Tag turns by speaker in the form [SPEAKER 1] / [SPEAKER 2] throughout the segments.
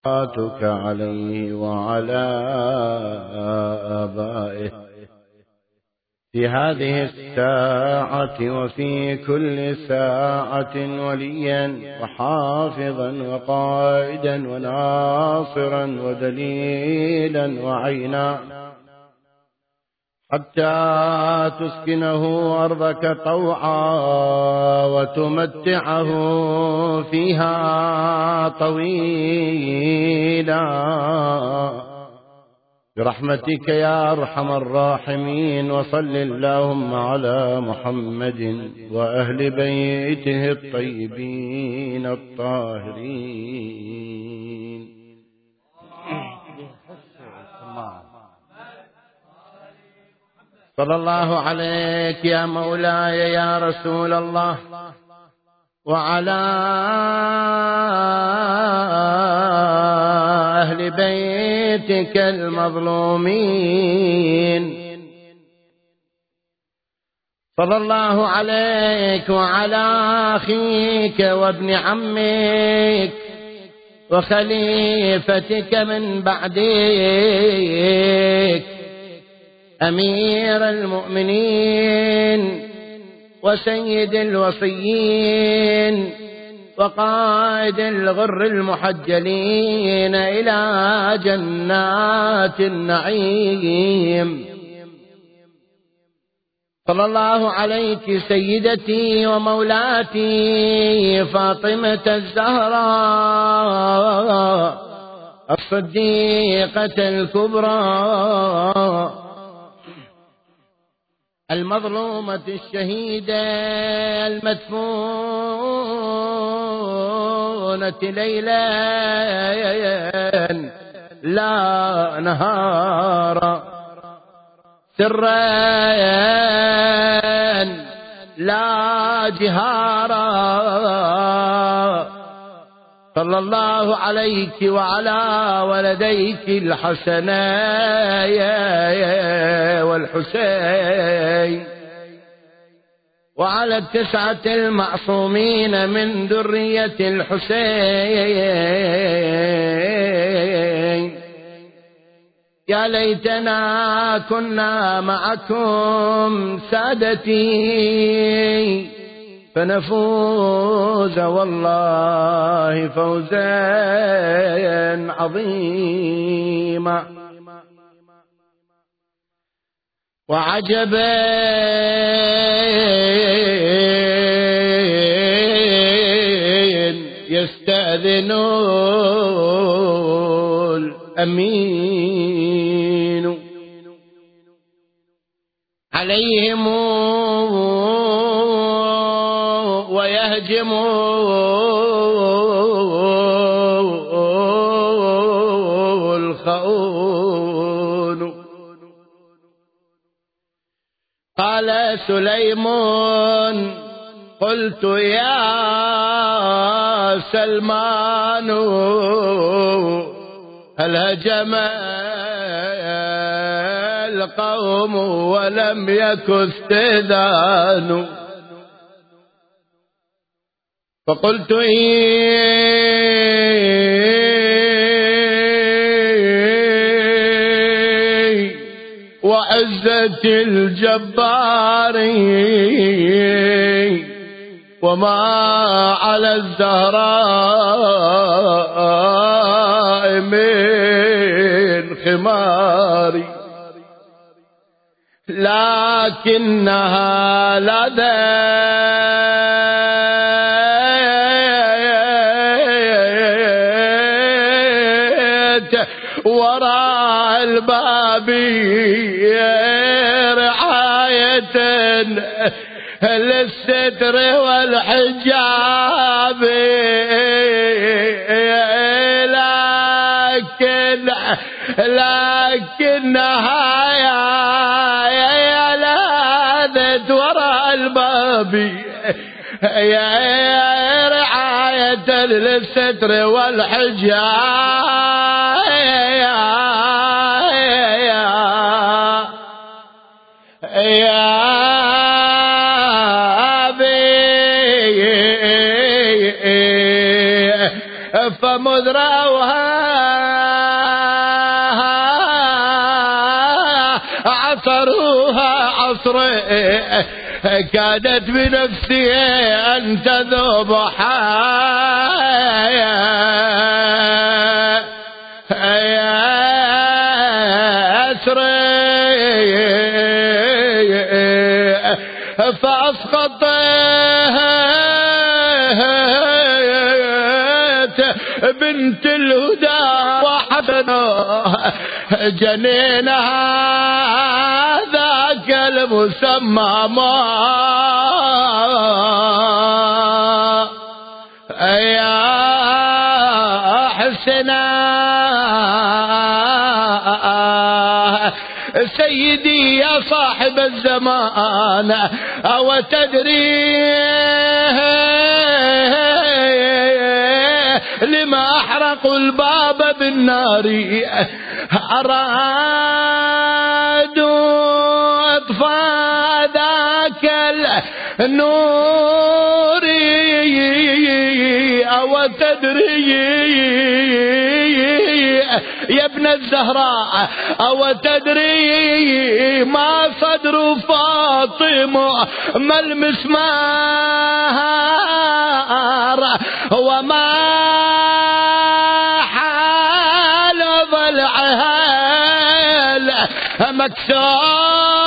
[SPEAKER 1] صلاتك عليه وعلى آبائه في هذه الساعة وفي كل ساعة وليا وحافظا وقائدا وناصرا ودليلا وعينا، حتى تسكنه أرضك طوعا وتمتعه فيها طويلا برحمتك يا أرحم الراحمين. وصل اللهم على محمد وأهل بيته الطيبين الطاهرين. صلى الله عليك يا مولاي يا رسول الله وعلى أهل بيتك المظلومين. صلى الله عليك وعلى أخيك وابن عمك وخليفتك من بعدك أمير المؤمنين وسيد الوصيين وقائد الغر المحجلين إلى جنات النعيم. صلى الله عليك سيدتي ومولاتي فاطمة الزهراء الصديقة الكبرى المظلومة الشهيدة المدفونة ليلا لا نهارا، سرا لا جهارا. صلى الله عليك وعلى ولديك الحسن والحسين وعلى التسعة المعصومين من ذرية الحسين. يا ليتنا كنا معكم سادتي فنفوز والله فوزا عظيما. وعجبا يستأذن الأمين عليهم ويهجم الخؤون. قال سليمان قلت يا سلمان هل هجم القوم ولم يك استئذان؟ فقلت وعزة الجبار وما على الزهراء من خماري، لكنها لديت وراء الباب رعاية للستر والحجاب، لكنها يا لاذت وراء الباب يا رعاية للستر والحجاب. يا أبي فمذ رأوها عصروها عصري كادت بنفسي أن تذوب فأسقطت بنت الهدى وحضنها جنينها ذاك المسمى يا حسنا سيدي يا صاحب الزمان أو تدري لما أحرقوا الباب بالنار أرادوا إطفاء ذاك النور أو تدري يا ابن الزهراء أو تدري ما صدر فاطمة ما المسمار وما حال ضلعها مكسور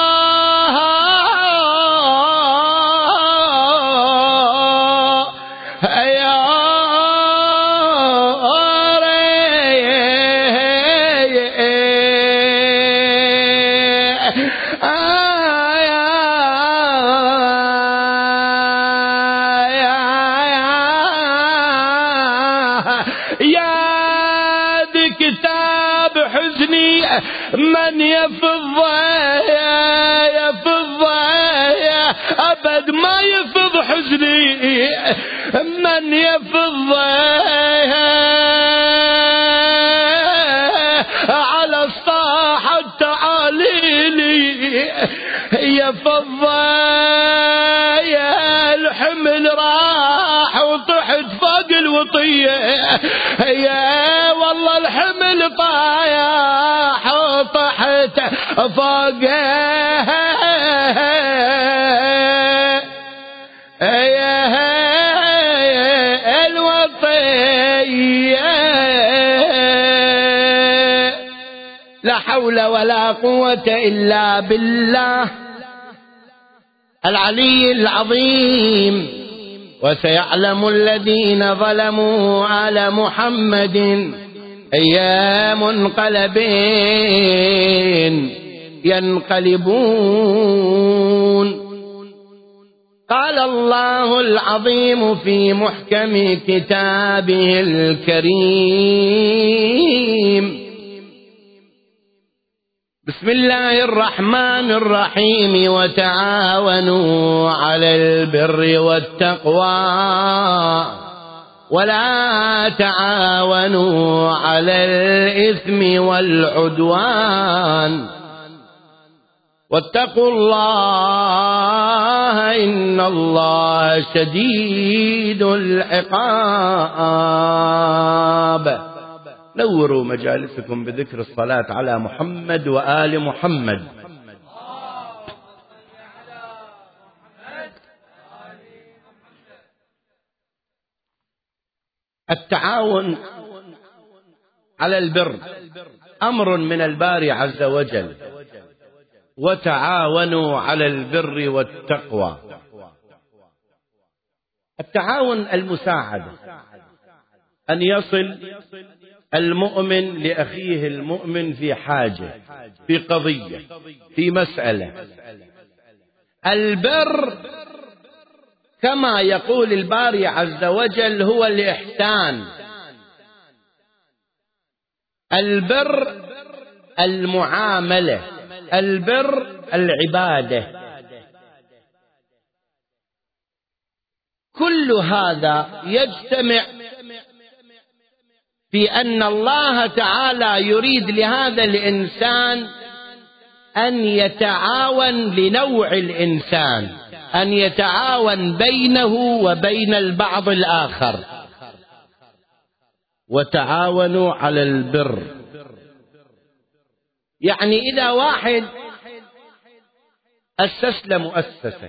[SPEAKER 1] من يفض أبد ما يفض حزني من يفض على الصاحة تعاليلي يفض يا الحمل راح وطحت فوق الوطية يا والله الحمل طايح وطحت فوق الوطية لا حول ولا قوة إلا بالله العلي العظيم. وسيعلم الذين ظلموا على محمد أي منقلب ينقلبون. قال الله العظيم في محكم كتابه الكريم: بسم الله الرحمن الرحيم: وتعاونوا على البر والتقوى ولا تعاونوا على الإثم والعدوان واتقوا الله إن الله شديد العقاب. نوروا مجالسكم بذكر الصلاة على محمد وآل محمد. التعاون على البر أمر من الباري عز وجل: وتعاونوا على البر والتقوى. التعاون المساعدة، أن يصل المؤمن لأخيه المؤمن في حاجة، في قضية، في مسألة. البر كما يقول الباري عز وجل هو الإحسان. البر المعاملة، البر العبادة. كل هذا يجتمع في أن الله تعالى يريد لهذا الإنسان أن يتعاون لنوع الإنسان، أن يتعاون بينه وبين البعض الآخر. وتعاونوا على البر، يعني إذا واحد أسس له مؤسسة،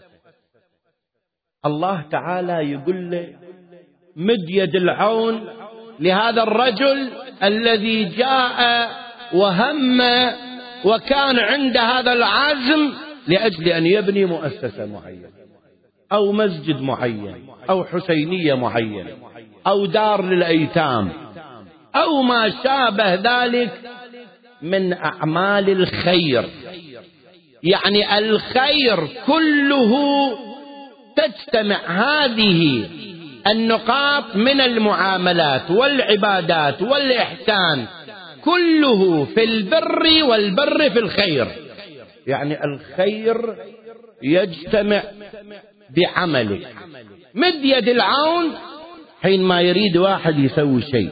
[SPEAKER 1] الله تعالى يقول له مد يد العون لهذا الرجل الذي جاء وهم وكان عند هذا العزم لأجل أن يبني مؤسسة معينة أو مسجد معين أو حسينية معينة أو دار للأيتام أو ما شابه ذلك من أعمال الخير. يعني الخير كله تجتمع هذه النقاط من المعاملات والعبادات والإحسان كله في البر والبر في الخير. يعني الخير يجتمع بعملك. مد يد العون حين ما يريد واحد يسوي شيء.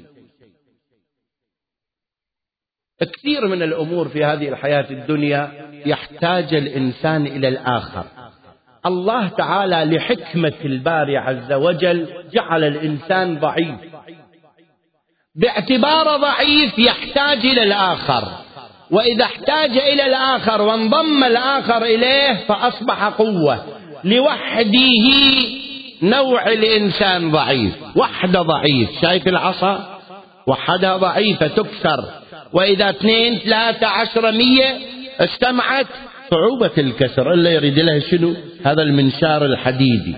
[SPEAKER 1] كثير من الأمور في هذه الحياة الدنيا يحتاج الإنسان إلى الآخر. الله تعالى لحكمة الباري عز وجل جعل الإنسان ضعيف، باعتبار ضعيف يحتاج إلى الآخر، وإذا احتاج إلى الآخر وانضم الآخر إليه فأصبح قوة. لوحده نوع الإنسان ضعيف، وحده ضعيف. شايف العصا وحدها ضعيفة تكسر، وإذا 2 3 10 100 اجتمعت صعوبة الكسر، إلا يريد لها شنو؟ هذا المنشار الحديدي.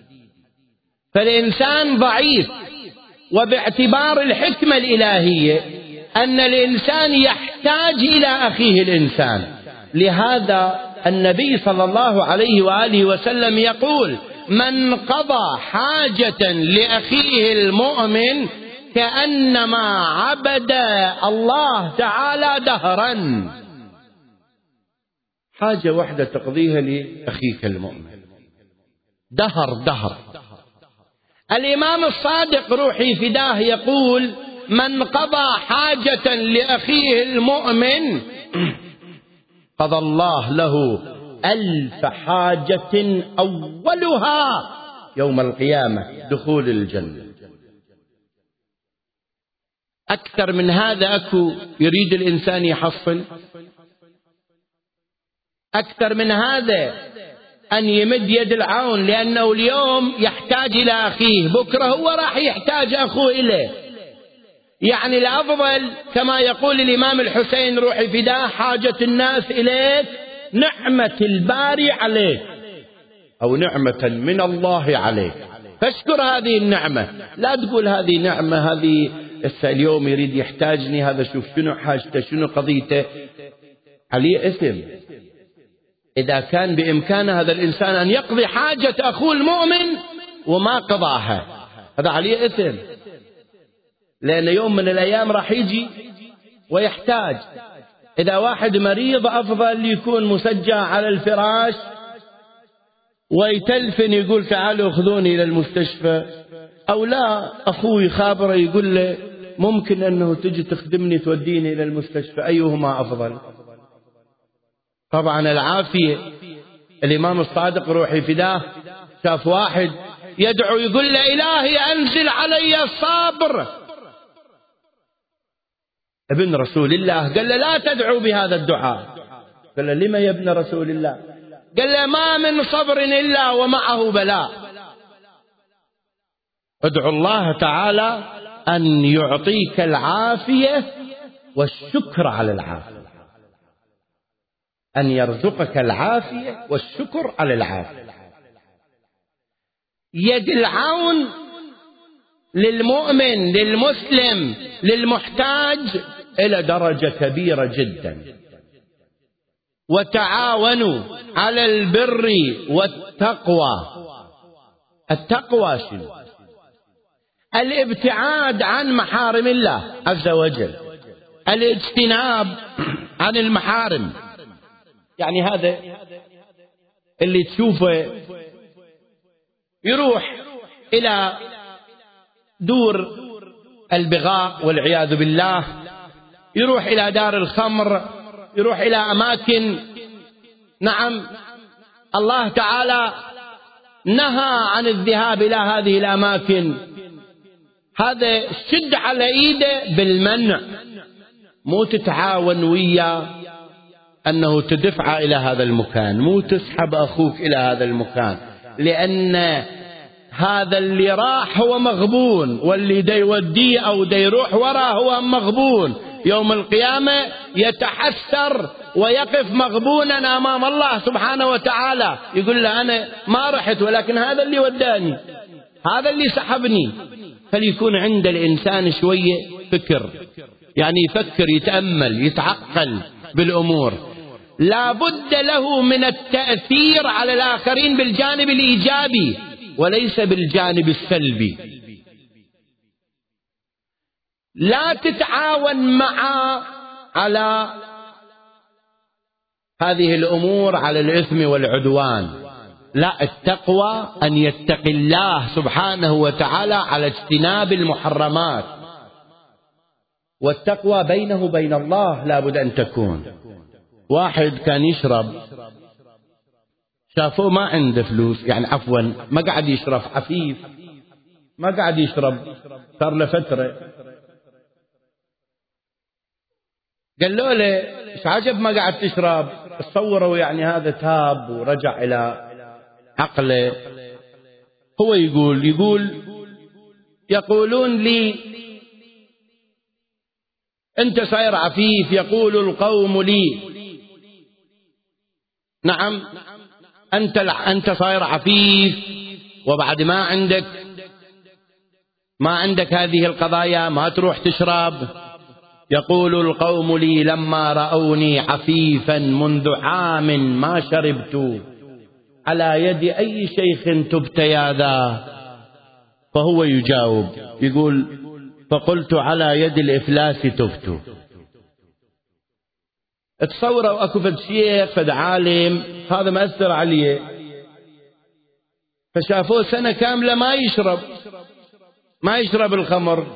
[SPEAKER 1] فالإنسان ضعيف، وباعتبار الحكمة الإلهية أن الإنسان يحتاج إلى أخيه الإنسان. لهذا النبي صلى الله عليه وآله وسلم يقول من قضى حاجة لأخيه المؤمن كأنما عبد الله تعالى دهرا. حاجة واحدة تقضيها لأخيك المؤمن دهر. الإمام الصادق روحي فداه يقول من قضى حاجة لأخيه المؤمن قضى الله له 1000 حاجة أولها يوم القيامة دخول الجنة. أكثر من هذا أكو يريد الإنسان يحصل؟ أكثر من هذا أن يمد يد العون، لأنه اليوم يحتاج إلى أخيه، بكرة هو راح يحتاج أخوه إليه. يعني الأفضل كما يقول الإمام الحسين روحي فداه حاجة الناس إليك نعمة الباري عليك، أو نعمة من الله عليك، فاشكر هذه النعمة. لا تقول هذه نعمة، هذه اليوم يريد يحتاجني، هذا شوف شنو حاجته شنو قضيته، عليه إثم. إذا كان بإمكان هذا الإنسان أن يقضي حاجة أخوه المؤمن وما قضاها، هذا عليه إثم، لأن يوم من الأيام راح يجي ويحتاج. إذا واحد مريض أفضل يكون مسجع على الفراش ويتلفن يقول تعالوا اخذوني إلى المستشفى، أو لا أخوه يخابره يقول له ممكن أنه تجي تخدمني توديني إلى المستشفى، أيهما أفضل؟ طبعا العافية. الإمام الصادق روحي فداه شاف واحد يدعو يقول له إلهي أنزل علي الصبر، ابن رسول الله قال له لا تدعو بهذا الدعاء. قال له لما يا ابن رسول الله؟ قال له ما من صبر إلا ومعه بلاء. ادعو الله تعالى أن يعطيك العافية والشكر على العافية، أن يرزقك العافية والشكر على العافية. يد العون للمؤمن للمسلم للمحتاج إلى درجة كبيرة جدا. وتعاونوا على البر والتقوى. التقوى شنو؟ الابتعاد عن محارم الله عز وجل، الاجتناب عن المحارم. يعني هذا اللي تشوفه يروح إلى دور البغاء والعياذ بالله، يروح إلى دار الخمر، يروح إلى أماكن نعم الله تعالى نهى عن الذهاب إلى هذه الأماكن. هذا شد على إيده بالمنع، مو تتعاون ويا أنه تدفع إلى هذا المكان، مو تسحب أخوك إلى هذا المكان، لأن هذا اللي راح هو مغبون، واللي دا يوديه أو دا يروح وراه هو مغبون. يوم القيامة يتحسر ويقف مغبونا أمام الله سبحانه وتعالى، يقول له أنا ما رحت، ولكن هذا اللي وداني، هذا اللي سحبني. فليكون عند الإنسان شوية فكر، يعني يفكر، يتأمل، يتعقل بالأمور. لا بد له من التأثير على الآخرين بالجانب الإيجابي وليس بالجانب السلبي. لا تتعاون معه على هذه الأمور، على الإثم والعدوان. لا، التقوى أن يتقي الله سبحانه وتعالى على اجتناب المحرمات، والتقوى بينه وبين الله لا بد أن تكون. واحد كان يشرب، شافوه ما عنده فلوس، يعني عفوا ما قاعد يشرب، عفيف ما قاعد يشرب، صار له فترة. قالوا له ايش عجب ما قاعد تشرب؟ تصوروا يعني هذا تاب ورجع إلى عقله. هو يقولون لي أنت صاير عفيف، يقول القوم لي نعم أنت صاير عفيف وبعد ما عندك هذه القضايا، ما تروح تشرب. يقول القوم لي لما رأوني عفيفا منذ عام ما شربت، على يد أي شيخ تبت يا ذا؟ فهو يجاوب يقول فقلت على يد الإفلاس تبت. تصوروا أكو فد شيخ فد عالم هذا مأثر عليه، فشافوه سنة كاملة ما يشرب الخمر،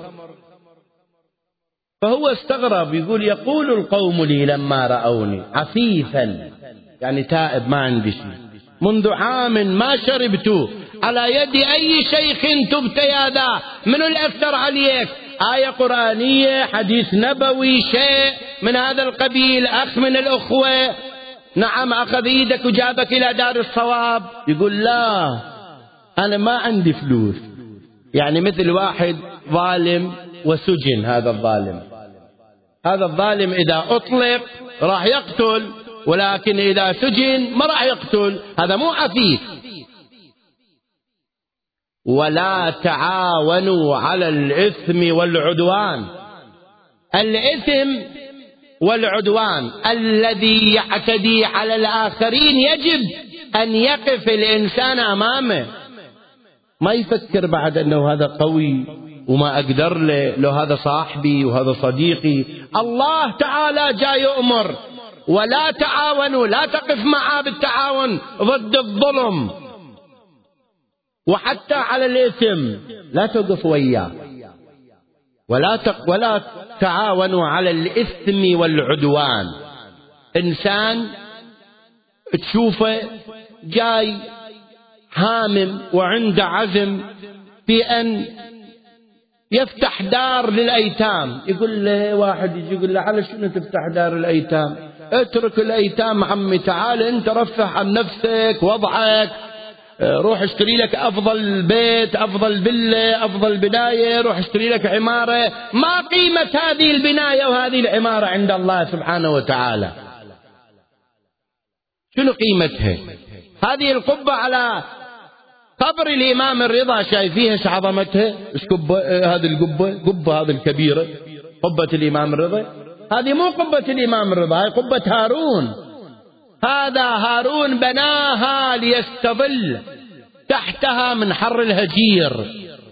[SPEAKER 1] فهو استغرب. يقول القوم لي لما رأوني عفيفا، يعني تائب ما عندي شيء، منذ عام ما شربت، على يد أي شيخ تبت يا ذا؟ من الأثر عليك؟ آية قرآنية، حديث نبوي، شيء من هذا القبيل، أخ من الأخوة نعم أخذ يدك وجابك إلى دار الصواب؟ يقول لا أنا ما عندي فلوس. يعني مثل واحد ظالم وسجن، هذا الظالم إذا أطلق راح يقتل، ولكن إذا سجن ما راح يقتل، هذا مو عفيف. ولا تعاونوا على الإثم والعدوان. الإثم والعدوان الذي يعتدي على الآخرين يجب أن يقف الإنسان أمامه، ما يفكر بعد أنه هذا قوي وما أقدر له هذا صاحبي وهذا صديقي. الله تعالى جاء يؤمر ولا تعاونوا، لا تقف معه بالتعاون ضد الظلم، وحتى على الإثم لا تقف وياه. ولا تعاونوا على الإثم والعدوان. إنسان تشوفه جاي هامم وعنده عزم في أن يفتح دار للأيتام، يقول له واحد يجي يقول له على شنو تفتح دار الأيتام؟ اترك الأيتام عمي، تعال أنت رفع عن نفسك وضعك، روح اشتري لك أفضل بيت، أفضل فيلا، أفضل بناية، روح اشتري لك عمارة. ما قيمة هذه البناية وهذه العمارة عند الله سبحانه وتعالى؟ شنو قيمتها؟ هذه القبة على قبر الإمام الرضا شايفيها ايش عظمتها؟ ايش هذه القبة هذه الكبيرة، قبة الإمام الرضا. هذه مو قبة الإمام الرضا، هذه قبة هارون. هذا هارون بناها ليستظل تحتها من حر الهجير.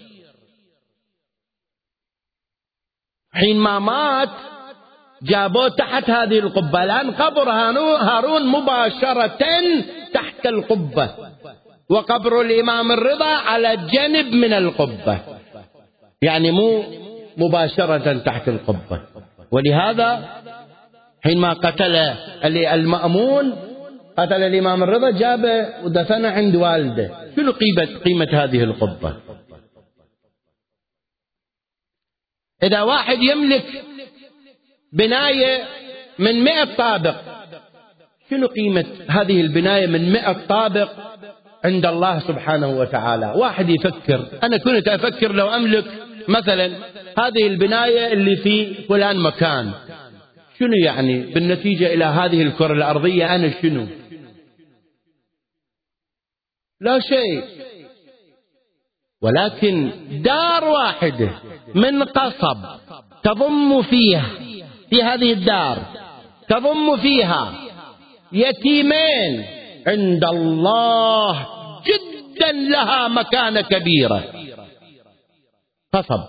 [SPEAKER 1] حينما مات جابوه تحت هذه القبة. الآن قبر هارون مباشرة تحت القبة، وقبر الإمام الرضا على جنب من القبة، يعني مو مباشرة تحت القبة. ولهذا حينما قتل المأمون، قتل الإمام الرضا، جابه ودفن عند والده. شنو قيمة هذه القبة؟ إذا واحد يملك بناية من 100 طابق شنو قيمة هذه البناية من 100 طابق عند الله سبحانه وتعالى؟ واحد يفكر، أنا كنت أفكر لو أملك مثلا هذه البناية اللي في فلان مكان، شنو يعني بالنتيجة إلى هذه الكرة الأرضية؟ أنا شنو؟ لا شيء. ولكن دار واحدة من قصب تضم فيها، في هذه الدار تضم فيها يتيمين عند الله جدا لها مكانة كبيرة، قصب.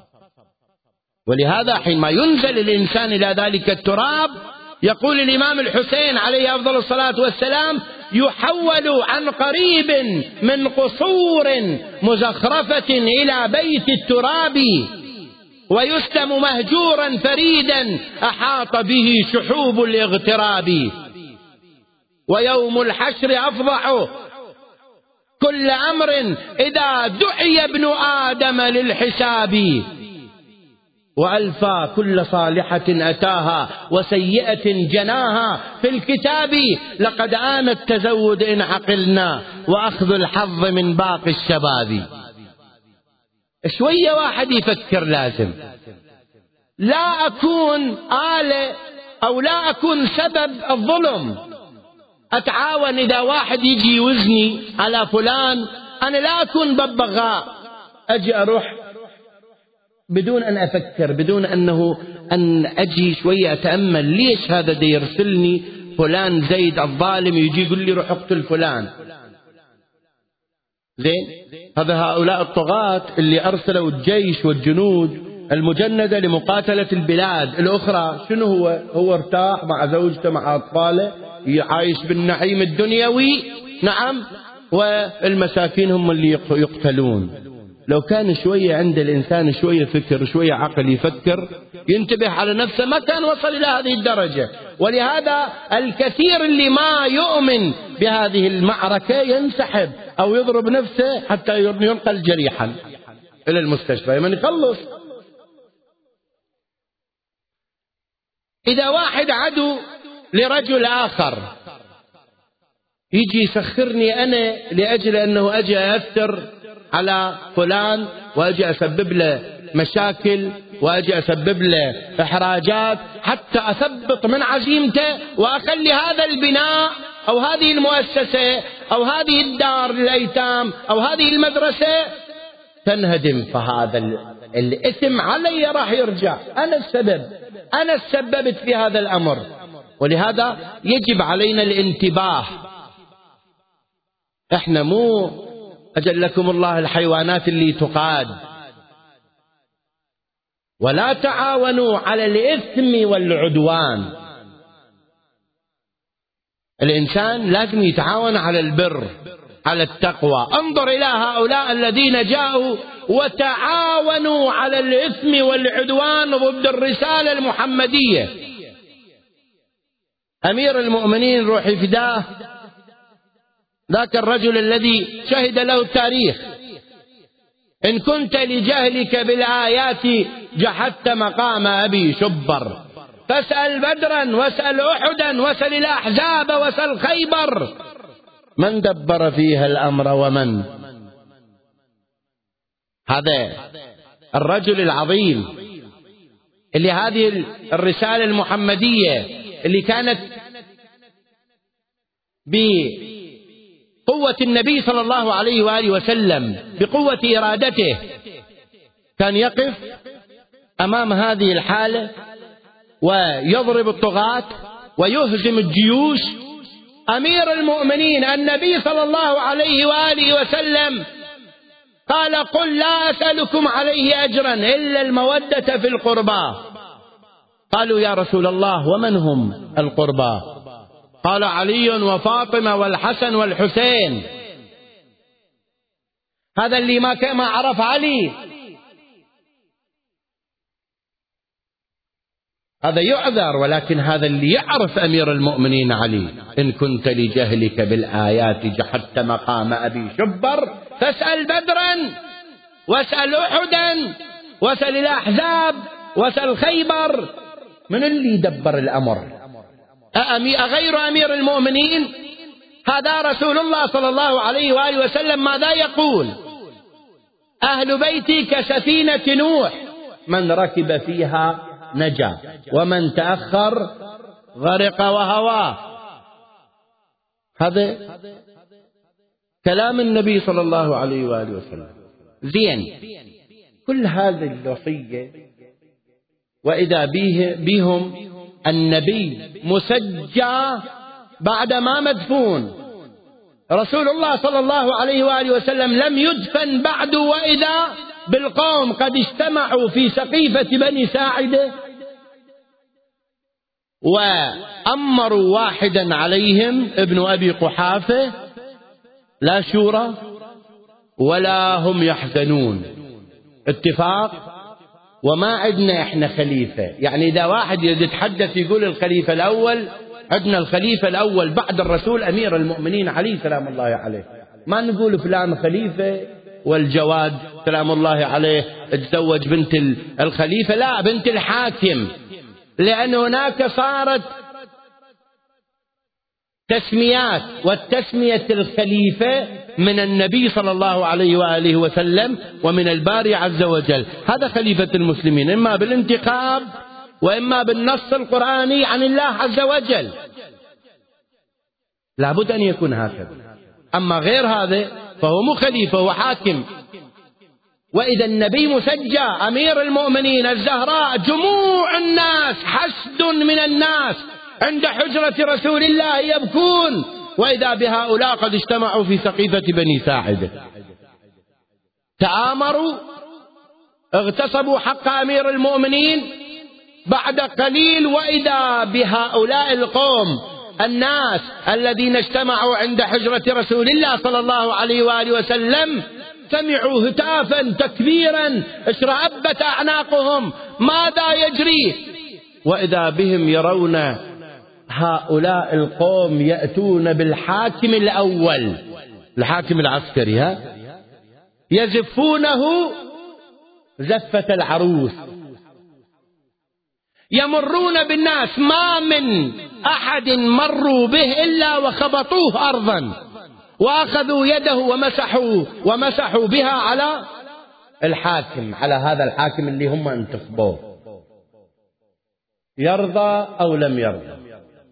[SPEAKER 1] ولهذا حينما ينزل الإنسان إلى ذلك التراب يقول الإمام الحسين عليه أفضل الصلاة والسلام: يحول عن قريب من قصور مزخرفة إلى بيت التراب ويسلم مهجورا فريدا أحاط به شحوب الاغتراب، ويوم الحشر أفضح كل أمر إذا دعي ابن آدم للحساب، وألفى كل صالحة أتاها وسيئة جناها في الكتاب، لقد آن التزود إن عقلنا وأخذ الحظ من باقي الشباب. شوية واحد يفكر، لازم لا أكون آلة أو لا أكون سبب الظلم. أتعاون إذا واحد يجي يوزني على فلان، أنا لا أكون ببغاء أجي أروح بدون أن أفكر، بدون أن أجي شوية أتأمل ليش هذا دا يرسلني فلان زيد الظالم يجي يقول لي روح اقتل فلان. زين، هذا هؤلاء الطغاة اللي أرسلوا الجيش والجنود المجندة لمقاتلة البلاد الأخرى، شنو هو ارتاح مع زوجته مع أطفاله عايش بالنعيم الدنيوي، نعم، والمساكين هم اللي يقتلون. لو كان شوية عند الإنسان شوية فكر شوية عقل يفكر ينتبه على نفسه ما كان وصل إلى هذه الدرجة. ولهذا الكثير اللي ما يؤمن بهذه المعركة ينسحب أو يضرب نفسه حتى ينقل جريحا إلى المستشفى من يخلص. إذا واحد عدو لرجل آخر يجي يسخرني أنا لأجل أنه أجي أثر على فلان وأجي أسبب له مشاكل وأجي أسبب له إحراجات حتى أثبط من عزيمته وأخلي هذا البناء أو هذه المؤسسة أو هذه الدار للأيتام أو هذه المدرسة تنهدم، فهذا الإثم علي راح يرجع، أنا السبب، أنا سببت في هذا الأمر. ولهذا يجب علينا الانتباه. احنا مو أجلكم الله الحيوانات اللي تقاد. ولا تعاونوا على الإثم والعدوان. الإنسان لازم يتعاون على البر، على التقوى. انظر إلى هؤلاء الذين جاءوا وتعاونوا على الإثم والعدوان ضد الرسالة المحمدية. أمير المؤمنين روح فداه، ذاك الرجل الذي شهد له التاريخ: إن كنت لجهلك بالآيات جحدت مقام أبي شبر، فاسأل بدرا واسأل أحدا واسأل الأحزاب واسأل خيبر، من دبر فيها الأمر ومن. هذا الرجل العظيم اللي هذه الرسالة المحمدية اللي كانت بقوة النبي صلى الله عليه وآله وسلم، بقوة إرادته، كان يقف أمام هذه الحالة ويضرب الطغاة ويهزم الجيوش. أمير المؤمنين النبي صلى الله عليه وآله وسلم قال: قل لا أسألكم عليه أجرا إلا المودة في القربى. قالوا: يا رسول الله ومن هم القربى؟ قال: علي وفاطمة والحسن والحسين. هذا اللي ما عرف علي هذا يعذر، ولكن هذا اللي يعرف أمير المؤمنين علي: إن كنت لجهلك بالآيات جحدت مقام أبي شبر، فاسأل بدرا واسأل أحدا واسأل الأحزاب واسأل خيبر. من اللي يدبر الأمر؟ أغير أمير المؤمنين؟ هذا رسول الله صلى الله عليه وآله وسلم ماذا يقول؟ أهل بيتي كسفينة نوح، من ركب فيها نجا ومن تأخر غرق وهوى. هذا كلام النبي صلى الله عليه وآله وسلم. زين، كل هذه الوصية وإذا بهم النبي مسجى بعدما مدفون، رسول الله صلى الله عليه وآله وسلم لم يدفن بعد، وإذا بالقوم قد اجتمعوا في سقيفة بني ساعدة وأمروا واحدا عليهم ابن أبي قحافة، لا شورى ولا هم يحزنون، اتفاق، وما عندنا احنا خليفة. يعني إذا واحد يتحدث يقول الخليفة الأول، عندنا الخليفة الأول بعد الرسول أمير المؤمنين علي سلام الله عليه، ما نقول فلان خليفة والجواد سلام الله عليه تزوج بنت الخليفة، لا، بنت الحاكم، لأن هناك صارت تسميات، والتسمية الخليفة من النبي صلى الله عليه وآله وسلم ومن الباري عز وجل. هذا خليفة المسلمين، إما بالانتخاب وإما بالنص القرآني عن الله عز وجل، لابد أن يكون هكذا. أما غير هذا فهو مو خليفة، هو حاكم. وإذا النبي مسجى أمير المؤمنين، الزهراء، جموع الناس، حشد من الناس عند حجرة رسول الله يبكون، وإذا بهؤلاء قد اجتمعوا في سقيفة بني ساعدة، تآمروا، اغتصبوا حق أمير المؤمنين. بعد قليل وإذا بهؤلاء القوم الناس الذين اجتمعوا عند حجرة رسول الله صلى الله عليه وآله وسلم سمعوا هتافا تكبيرا، اشرأبت أعناقهم، ماذا يجري؟ وإذا بهم يرون هؤلاء القوم يأتون بالحاكم الأول، الحاكم العسكري، يزفونه زفة العروس، يمرون بالناس، ما من أحد مروا به إلا وخبطوه أرضا، وأخذوا يده ومسحوا بها على الحاكم، على هذا الحاكم اللي هم انتخبوه، يرضى أو لم يرضى،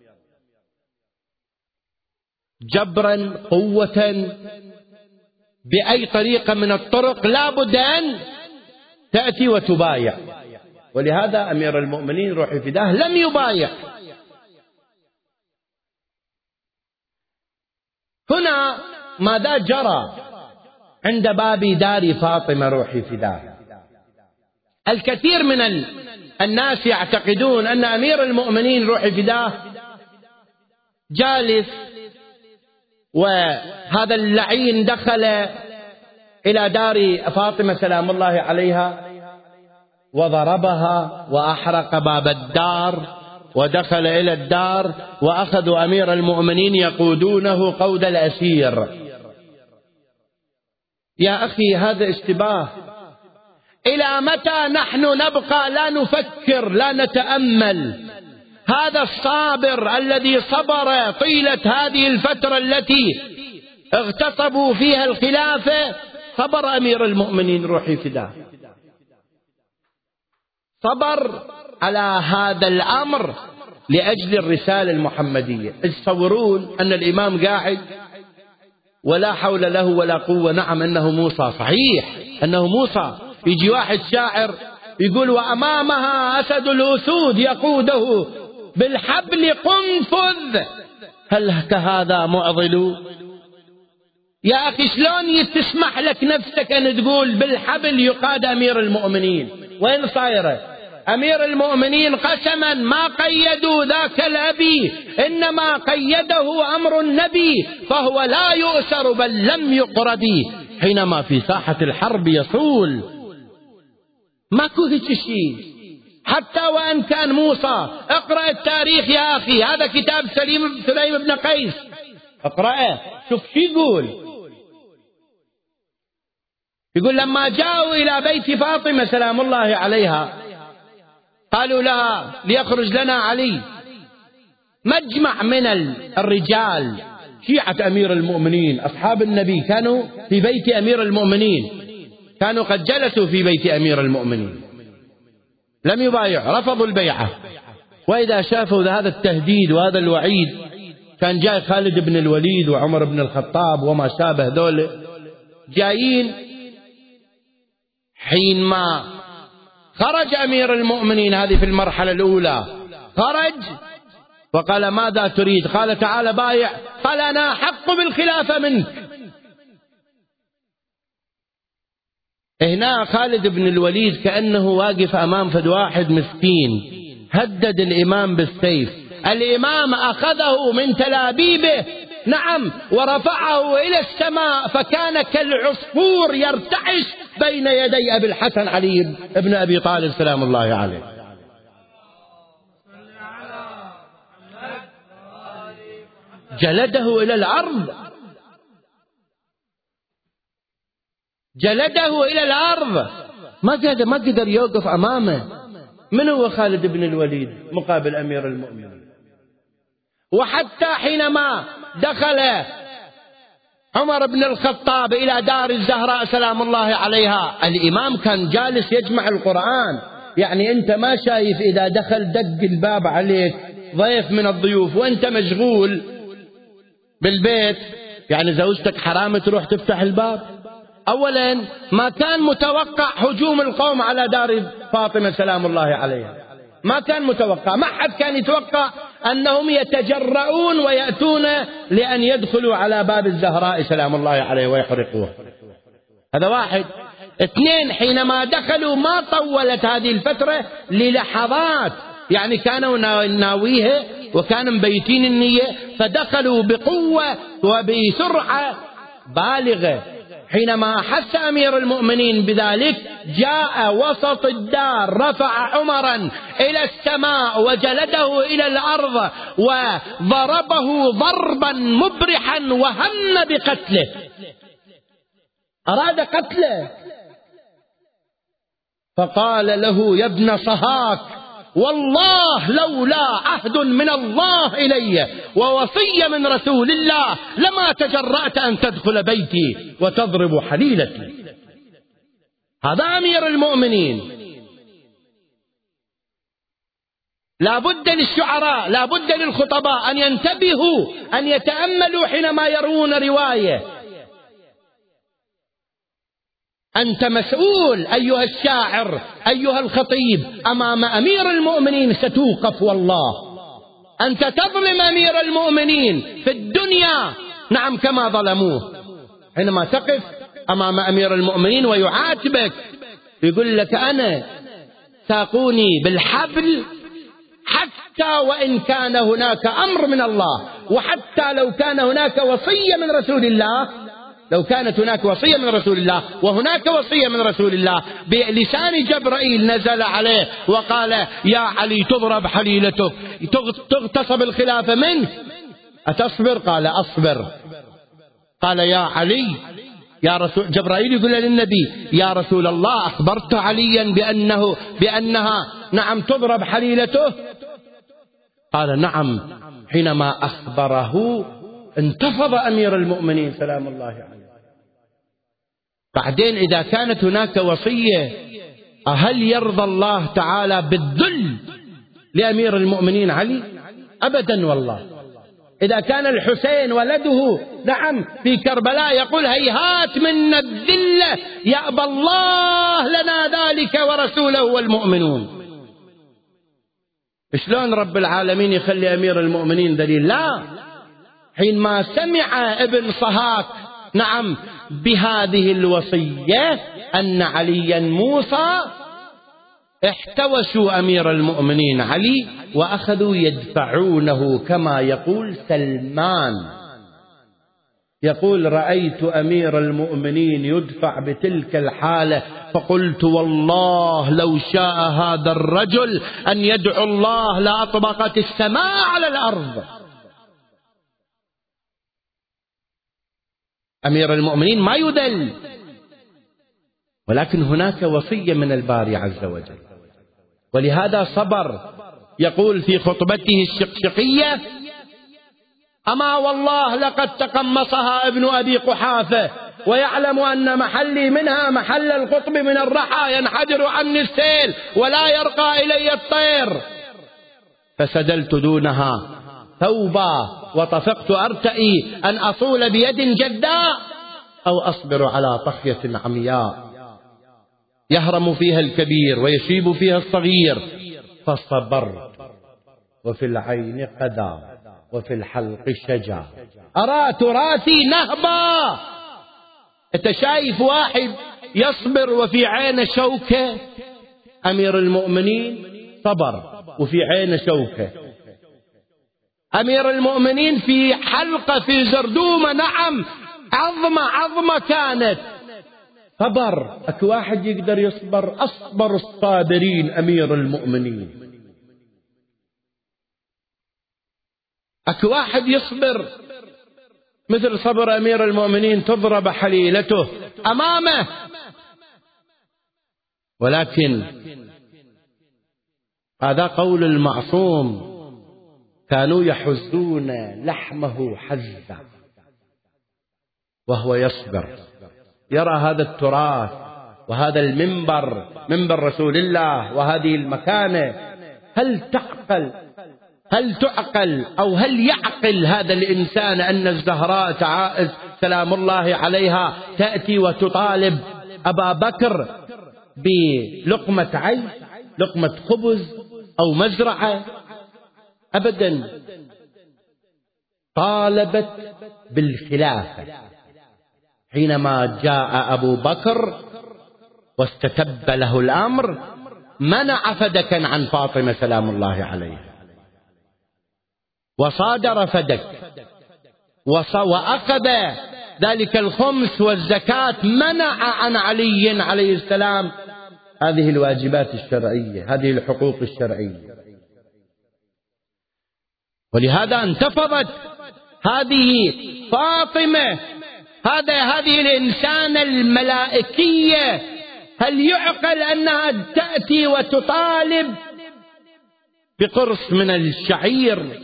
[SPEAKER 1] جبرا، قوة، بأي طريقة من الطرق لابد أن تأتي وتبايع. ولهذا أمير المؤمنين روح فداه لم يبايع. هنا ماذا جرى عند باب دار فاطمة روحي فداه؟ الكثير من الناس يعتقدون أن أمير المؤمنين روحي فداه جالس، وهذا اللعين دخل إلى دار فاطمة سلام الله عليها وضربها وأحرق باب الدار، ودخل إلى الدار وأخذوا أمير المؤمنين يقودونه قود الأسير. يا أخي هذا اشتباه. إلى متى نحن نبقى لا نفكر لا نتأمل؟ هذا الصابر الذي صبر طيلة هذه الفترة التي اغتصبوا فيها الخلافة، صبر أمير المؤمنين روحي فداه، صبر على هذا الأمر لأجل الرسالة المحمدية. تصورون أن الإمام قاعد ولا حول له ولا قوة، نعم أنه موسى، صحيح أنه موسى، يجي واحد شاعر يقول وأمامها أسد الأسود يقوده بالحبل قنفذ، هل كهذا معضل؟ يا أخي شلون تسمح لك نفسك أن تقول بالحبل يقاد أمير المؤمنين؟ وين صايرة؟ أمير المؤمنين قسما ما قيدوا ذاك الأبي، إنما قيده أمر النبي، فهو لا يؤسر بل لم يقرد، حينما في ساحة الحرب يصول. ماكو هيك شيء، حتى وأن كان موسى. اقرأ التاريخ يا أخي، هذا كتاب سليم بن قيس، اقرأه شوف شو يقول لما جاءوا إلى بيت فاطمة سلام الله عليها قالوا لها ليخرج لنا علي، مجمع من الرجال، شيعة أمير المؤمنين أصحاب النبي كانوا في بيت أمير المؤمنين، كانوا قد جلسوا في بيت أمير المؤمنين، لم يبايع، رفضوا البيعة. وإذا شافوا هذا التهديد وهذا الوعيد، كان جاي خالد بن الوليد وعمر بن الخطاب وما شابه ذولا جايين. حينما خرج أمير المؤمنين، هذه في المرحلة الأولى، خرج وقال ماذا تريد؟ قال تعال بايع. قال أنا أحق بالخلافة منك. هنا خالد بن الوليد كأنه واقف أمام فد واحد مسكين، هدد الإمام بالسيف. الإمام أخذه من تلابيبه، نعم، ورفعه إلى السماء، فكان كالعصفور يرتعش بين يدي أبي الحسن علي بن أبي طالب سلام الله عليه. جلده إلى الأرض، جلده إلى الأرض، ما قدر يوقف أمامه. من هو خالد بن الوليد مقابل أمير المؤمنين؟ وحتى حينما دخل عمر بن الخطاب إلى دار الزهراء سلام الله عليها، الإمام كان جالس يجمع القرآن. يعني أنت ما شايف إذا دخل دق الباب عليك ضيف من الضيوف وأنت مشغول بالبيت، يعني زوجتك حرام تروح تفتح الباب؟ أولا ما كان متوقع هجوم القوم على دار فاطمة سلام الله عليها، ما كان متوقع، ما حد كان يتوقع أنهم يتجرؤون ويأتون لأن يدخلوا على باب الزهراء سلام الله عليه ويحرقوه. هذا واحد. اثنين، حينما دخلوا ما طولت هذه الفترة للحظات، يعني كانوا ناويها وكانوا مبيتين النية، فدخلوا بقوة وبسرعة بالغة. حينما أحس أمير المؤمنين بذلك، جاء وسط الدار، رفع عمرا إلى السماء وجلده إلى الأرض وضربه ضربا مبرحا وهم بقتله، أراد قتله. فقال له يا ابن صهاك، والله لولا عهد من الله إلي ووصية من رسول الله لما تجرأت أن تدخل بيتي وتضرب حليلتي. هذا أمير المؤمنين. لا بد للشعراء، لا بد للخطباء أن ينتبهوا، أن يتأملوا حينما يرون رواية. أنت مسؤول أيها الشاعر، أيها الخطيب، أمام أمير المؤمنين ستوقف والله. أنت تظلم أمير المؤمنين في الدنيا، نعم، كما ظلموه. حينما تقف أمام أمير المؤمنين ويعاتبك، يقول لك أنا ساقوني بالحبل حتى وإن كان هناك أمر من الله، وحتى لو كان هناك وصية من رسول الله، لو كانت هناك وصية من رسول الله وهناك وصية من رسول الله، بلسان جبرائيل نزل عليه وقال يا علي تضرب حليلتك، تغتصب الخلافة منك، أتصبر؟ قال أصبر. قال يا علي، يا رسول، جبرائيل يقول للنبي يا رسول الله أخبرت عليا بأنها نعم تضرب حليلته؟ قال نعم. حينما أخبره انتفض أمير المؤمنين سلام الله عليه. بعدين إذا كانت هناك وصية، هل يرضى الله تعالى بالذل لأمير المؤمنين علي؟ أبدا والله. إذا كان الحسين ولده نعم في كربلاء يقول هيهات منا الذلة، يأبى الله لنا ذلك ورسوله والمؤمنون. شلون رب العالمين يخلي أمير المؤمنين ذليل؟ لا. حينما سمع ابن صهاك نعم بهذه الوصية أن عليا موصى، احتوشوا أمير المؤمنين علي وأخذوا يدفعونه، كما يقول سلمان، يقول رأيت أمير المؤمنين يدفع بتلك الحالة فقلت والله لو شاء هذا الرجل أن يدعو الله لأطبقت السماء على الأرض. أمير المؤمنين ما يذل، ولكن هناك وصية من الباري عز وجل، ولهذا صبر. يقول في خطبته الشقشقية أما والله لقد تقمصها ابن أبي قحافة، ويعلم أن محلي منها محل القطب من الرحى، ينحدر عني السيل ولا يرقى إلي الطير. فسدلت دونها ثوبا وطفقت أرتئي أن أصول بيد جداء أو أصبر على طخية عمياء يهرم فيها الكبير ويشيب فيها الصغير. فصبرت وفي العين قدى وفي الحلق شجا، أرى تراثي نهبا. أنت شايف واحد يصبر وفي عين شوكة؟ أمير المؤمنين صبر وفي عين شوكة. أمير المؤمنين في حلقة في زردومة، نعم عظمة كانت، صبر. أكو واحد يقدر يصبر؟ أصبر الصابرين أمير المؤمنين. أكو واحد يصبر مثل صبر أمير المؤمنين تضرب حليلته أمامه. ولكن هذا قول المعصوم، كانوا يحزون لحمه حزا وهو يصبر. يرى هذا التراث وهذا المنبر، منبر رسول الله، وهذه المكانة. هل تعقل أو هل يعقل هذا الإنسان أن الزهراء سلام الله عليها تأتي وتطالب أبا بكر بلقمة عيش، لقمة خبز أو مزرعة؟ أبدا. طالبت بالخلافة. حينما جاء أبو بكر واستتب له الأمر منع فدكا عن فاطمة سلام الله عليها، وصادر فدك وأخذ ذلك الخمس والزكاة، منع عن علي عليه السلام هذه الواجبات الشرعية، هذه الحقوق الشرعية. ولهذا انتفضت هذه فاطمة، هذه الإنسانة الملائكية. هل يعقل أنها تأتي وتطالب بقرص من الشعير،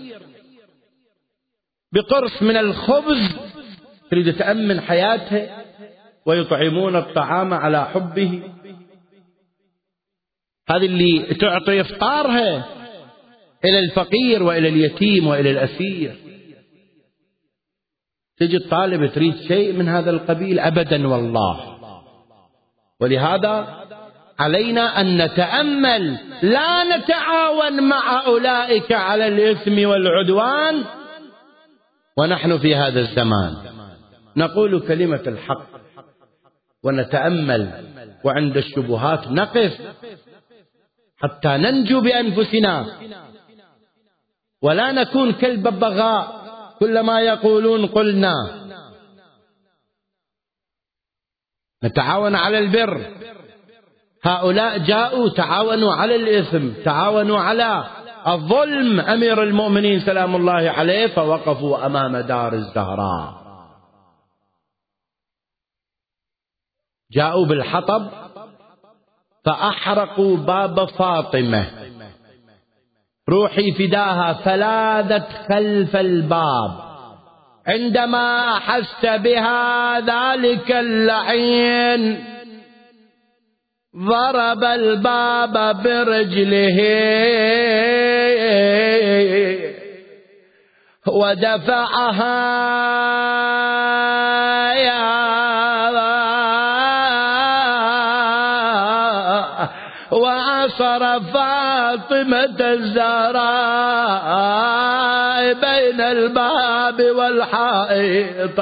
[SPEAKER 1] بقرص من الخبز، تريد تأمن حياتها؟ ويطعمون الطعام على حبه. هذه اللي تعطي إفطارها إلى الفقير وإلى اليتيم وإلى الأسير. تجي الطالب تريد شيء من هذا القبيل؟ أبدا والله. ولهذا علينا أن نتأمل، لا نتعاون مع أولئك على الإثم والعدوان ونحن في هذا الزمان. نقول كلمة الحق ونتأمل، وعند الشبهات نقف حتى ننجو بأنفسنا، ولا نكون كالببغاء كلما يقولون قلنا. نتعاون على البر. هؤلاء جاءوا تعاونوا على الإثم، تعاونوا على الظلم أمير المؤمنين سلام الله عليه، فوقفوا أمام دار الزهراء. جاءوا بالحطب فأحرقوا باب فاطمة، روحي فداها، فلاذت خلف الباب. عندما أحس بها ذلك اللعين ضرب الباب برجله ودفعها وعصر فاطمة الزهراء بين الباب والحائط،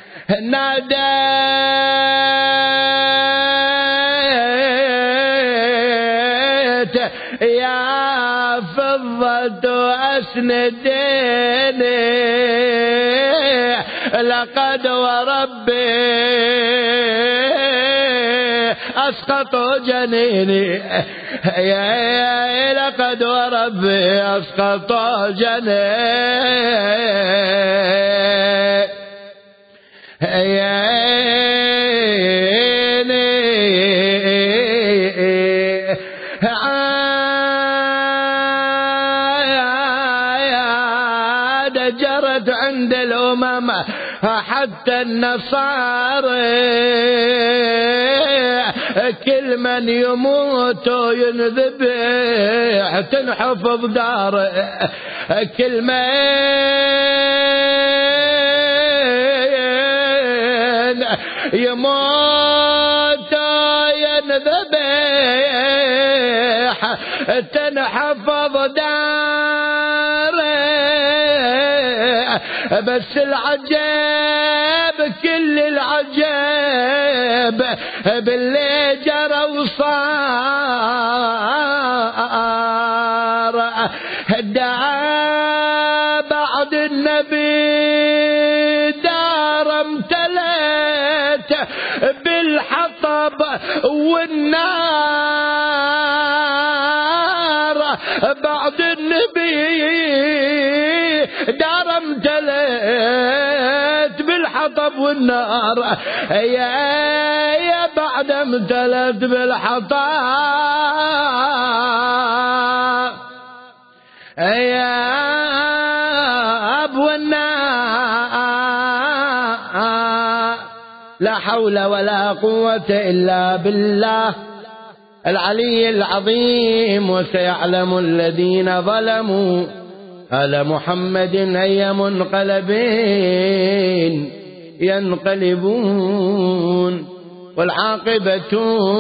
[SPEAKER 1] ناديت يا فضة أسنديني، لقد وربي أسقط جنيني، يا لقد وربي أسقط جنيني، عاد جرت عند الأمم حتى النصارى كل من يموت ينذبح تنحفظ داره، كل من يموت ينذبح تنحفظ داره. بس العجب كل العجب باللي جرى وصار، دعا بعد النبي دار امتلت بالحطب والنار، بعد النبي دار امتلت بالحطب والنار، يا بعد امتلت بالحطب يا أبو النار. لا حول ولا قوة إلا بالله العلي العظيم. وسيعلم الذين ظلموا آل محمد أي منقلب ينقلبون، والعاقبة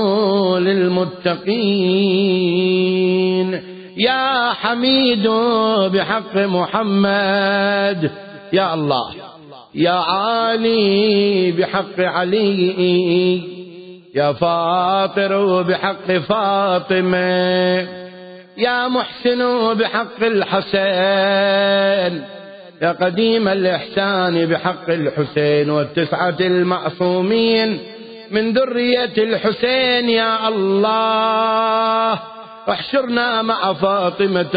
[SPEAKER 1] للمتقين. يا حميد بحق محمد يا الله، يا عالي بحق علي، يا فاطر بحق فاطمة، يا محسن بحق الحسين، يا قديم الإحسان بحق الحسين والتسعة المعصومين من ذرية الحسين. يا الله احشرنا مع فاطمة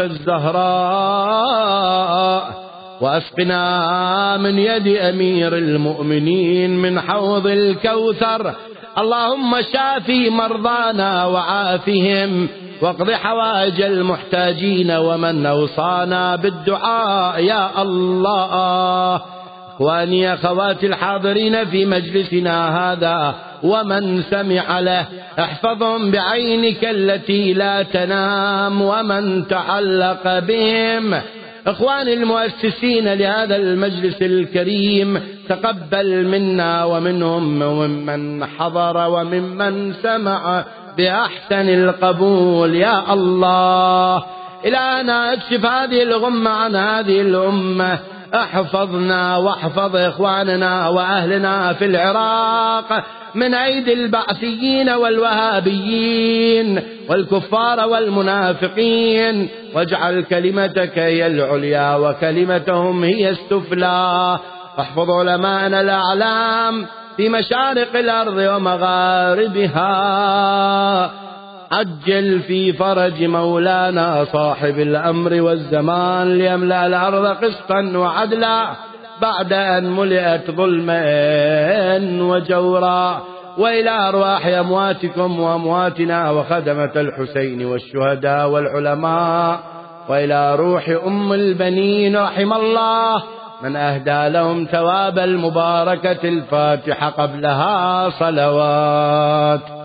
[SPEAKER 1] الزهراء واسقنا من يد أمير المؤمنين من حوض الكوثر. اللهم شافي مرضانا وعافهم واقض حوائج المحتاجين ومن أوصانا بالدعاء يا الله. إخواني أخواتي الحاضرين في مجلسنا هذا ومن سمع له احفظهم بعينك التي لا تنام ومن تعلق بهم. إخواني المؤسسين لهذا المجلس الكريم تقبل منا ومنهم وممن حضر وممن سمع بأحسن القبول يا الله. إلهنا اكشف هذه الغمة عن هذه الأمة، احفظنا واحفظ إخواننا وأهلنا في العراق من أيدي البعثيين والوهابيين والكفار والمنافقين، واجعل كلمتك هي العليا وكلمتهم هي السفلى. احفظ علماءنا الأعلام في مشارق الأرض ومغاربها. عجل في فرج مولانا صاحب الأمر والزمان ليملأ الأرض قسطا وعدلا بعد أن ملئت ظلما وجورا. وإلى أرواح أمواتكم وأمواتنا وخدمة الحسين والشهداء والعلماء، وإلى روح أم البنين رحم الله من أهدى لهم ثواب المباركة الفاتحة قبلها صلوات.